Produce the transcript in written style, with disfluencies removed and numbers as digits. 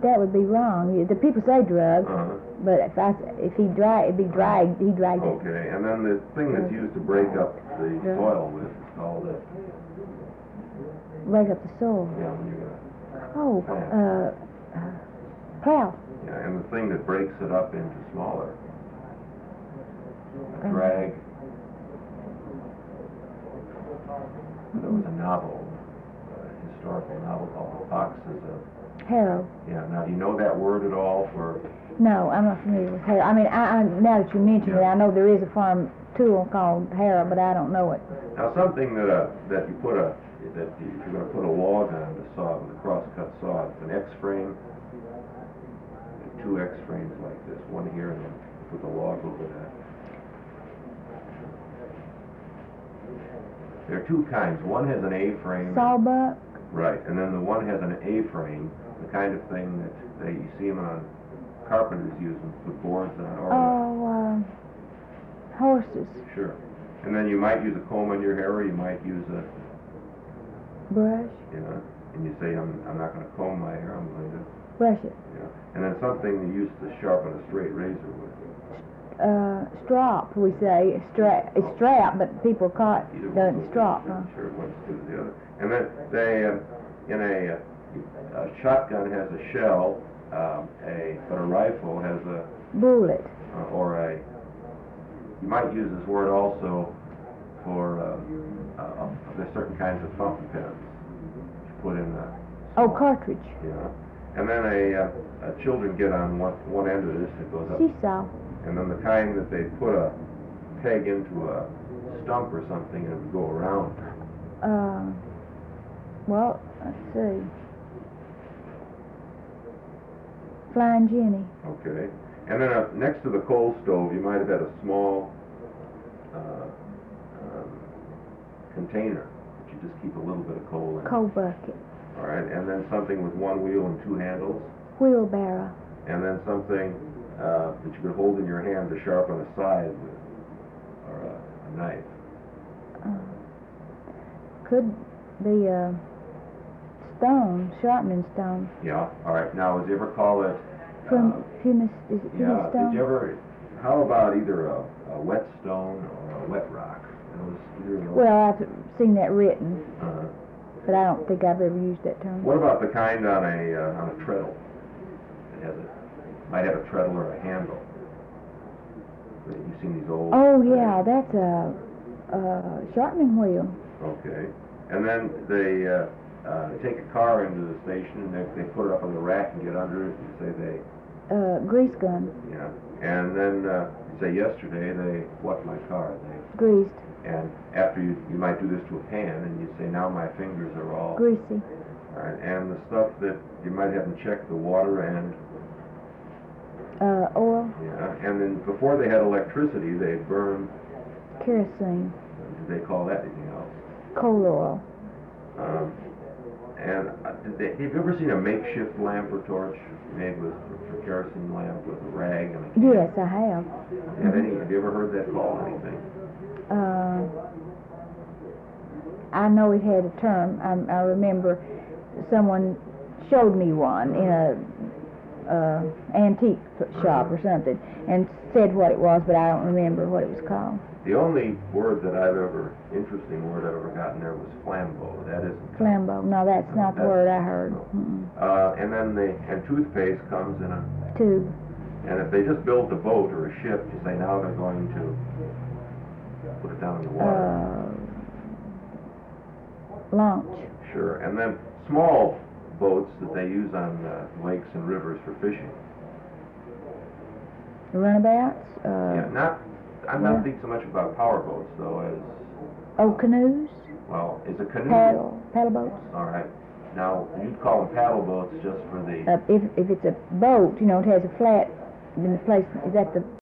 that would be wrong. The people say drug, but if he it'd be dragged. He dragged it. Okay, and then the thing that's used to break up the soil with is called a... Break up the soil. Yeah, when you're plow. Yeah, and the thing that breaks it up into smaller. A drag. There was a novel, a historical novel called The Foxes of... Harrow. Yeah, now do you know that word at all for... No, I'm not familiar with harrow. I mean, now that you mention it, I know there is a farm tool called harrow, but I don't know it. Now something that you put if you're going to put a log on the saw with a cross-cut saw, it's an X-frame, two X-frames like this, one here and then put the log over that. There are two kinds. One has an A-frame. Sawbuck? Right, and then the one has an A-frame, the kind of thing that you see them on carpenters using to put boards on. Oh, horses. Sure. And then you might use a comb in your hair, or you might use a brush. Yeah, and you say, I'm not going to comb my hair, I'm going to brush it. Yeah, and then something you used to sharpen a straight razor with. Strop, we say. It's strap, but people call it the strop. Sure, one's to the other. And then they, in a shotgun has a shell, but a rifle has a bullet. You might use this word also for there's certain kinds of fountain pens you put in the... Oh, cartridge. Yeah. And then children get on one end of this, it goes up. Seesaw. And then the kind that they put a peg into a stump or something and it would go around. Well, let's see. Flying Jenny. Okay. And then next to the coal stove, you might have had a small container that you just keep a little bit of coal in. Coal bucket. All right. And then something with one wheel and two handles. Wheelbarrow. And then something that you could hold in your hand to sharpen a scythe with, or a knife. Could be a stone, sharpening stone. Yeah. All right. Now, did you ever call it? Pumice, is it pumice stone? Did you ever? How about either a whetstone or a wet rock? Well, I've seen that written, but I don't think I've ever used that term. What about the kind on a treadle? It might have a treadle or a handle. You've seen these old... Oh, yeah, that's a sharpening wheel. Okay. And then they take a car into the station and they put it up on the rack and get under it and say they... grease gun. Yeah. And then, say yesterday, they... What, my car? They... Greased. And after you might do this to a pan and you say, now my fingers are all... Greasy. All right. And the stuff that you might have them check the water and... oil. Yeah, and then before they had electricity, they'd burn... Kerosene. Did they call that anything else? Coal oil. And have you ever seen a makeshift lamp or torch made with a kerosene lamp with a rag and a can? Yes, I have. Have you ever heard that called anything? I know it had a term. I remember someone showed me one in a antique shop or something and said what it was, but I don't remember what it was called. The only word that interesting word I've ever gotten there was flambeau. That isn't... Flambeau. No, that's not the word I heard. No. And then toothpaste comes in a... Tube. And if they just build a boat or a ship, you say, now they're going to put it down in the water. Launch. Sure. And then small boats that they use on lakes and rivers for fishing. Runabouts? Yeah, I'm not thinking so much about power boats, though, as... Oh, canoes? Well, is a canoe... Paddle boats? All right. Now, you'd call them paddle boats just for the... If it's a boat, it has a flat in the place, is that the